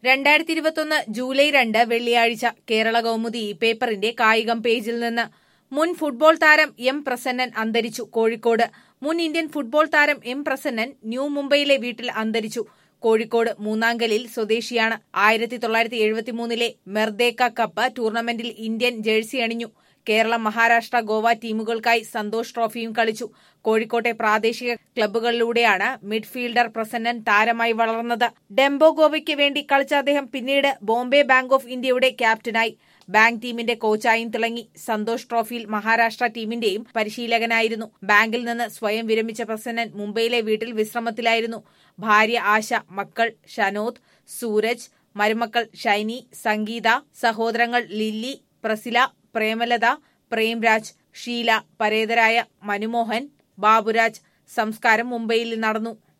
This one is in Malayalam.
2021 ജൂലൈ 2 വെള്ളിയാഴ്ച കേരള കൗമുദി പേപ്പറിന്റെ കായികം പേജിൽ നിന്ന് മുൻ ഫുട്ബോൾ താരം എം പ്രസന്നൻ അന്തരിച്ചു. കോഴിക്കോട് മുൻ ഇന്ത്യൻ ഫുട്ബോൾ താരം എം പ്രസന്നൻ ന്യൂ മുംബൈയിലെ വീട്ടിൽ അന്തരിച്ചു. കോഴിക്കോട് മൂന്നാങ്കലിൽ സ്വദേശിയാണ്. 1973 മെർദേക്ക കപ്പ് ടൂർണമെന്റിൽ ഇന്ത്യൻ ജേഴ്സി അണിഞ്ഞു. കേരള, മഹാരാഷ്ട്ര, ഗോവ ടീമുകൾക്കായി സന്തോഷ് ട്രോഫിയും കളിച്ചു. കോഴിക്കോട്ടെ പ്രാദേശിക ക്ലബ്ബുകളിലൂടെയാണ് മിഡ്ഫീൽഡർ പ്രസന്നൻ താരമായി വളർന്നത്. ഡെംബോ ഗോവയ്ക്ക് വേണ്ടി കളിച്ച അദ്ദേഹം പിന്നീട് ബോംബെ ബാങ്ക് ഓഫ് ഇന്ത്യയുടെ ക്യാപ്റ്റനായി. ബാങ്ക് ടീമിന്റെ കോച്ചായും തിളങ്ങി. സന്തോഷ് ട്രോഫിയിൽ മഹാരാഷ്ട്ര ടീമിന്റെയും പരിശീലകനായിരുന്നു. ബാങ്കിൽ നിന്ന് സ്വയം വിരമിച്ച പ്രസന്നൻ മുംബൈയിലെ വീട്ടിൽ വിശ്രമത്തിലായിരുന്നു. ഭാര്യ ആശ, മക്കൾ ഷനോദ്, സൂരജ്, മരുമക്കൾ ഷൈനി, സംഗീത, സഹോദരങ്ങൾ ലില്ലി, പ്രസില, പ്രേമലത, പ്രേംരാജ്, ഷീല, പരേതരായ മനുമോഹൻ, ബാബുരാജ്. സംസ്കാരം മുംബൈയിൽ നടന്നു.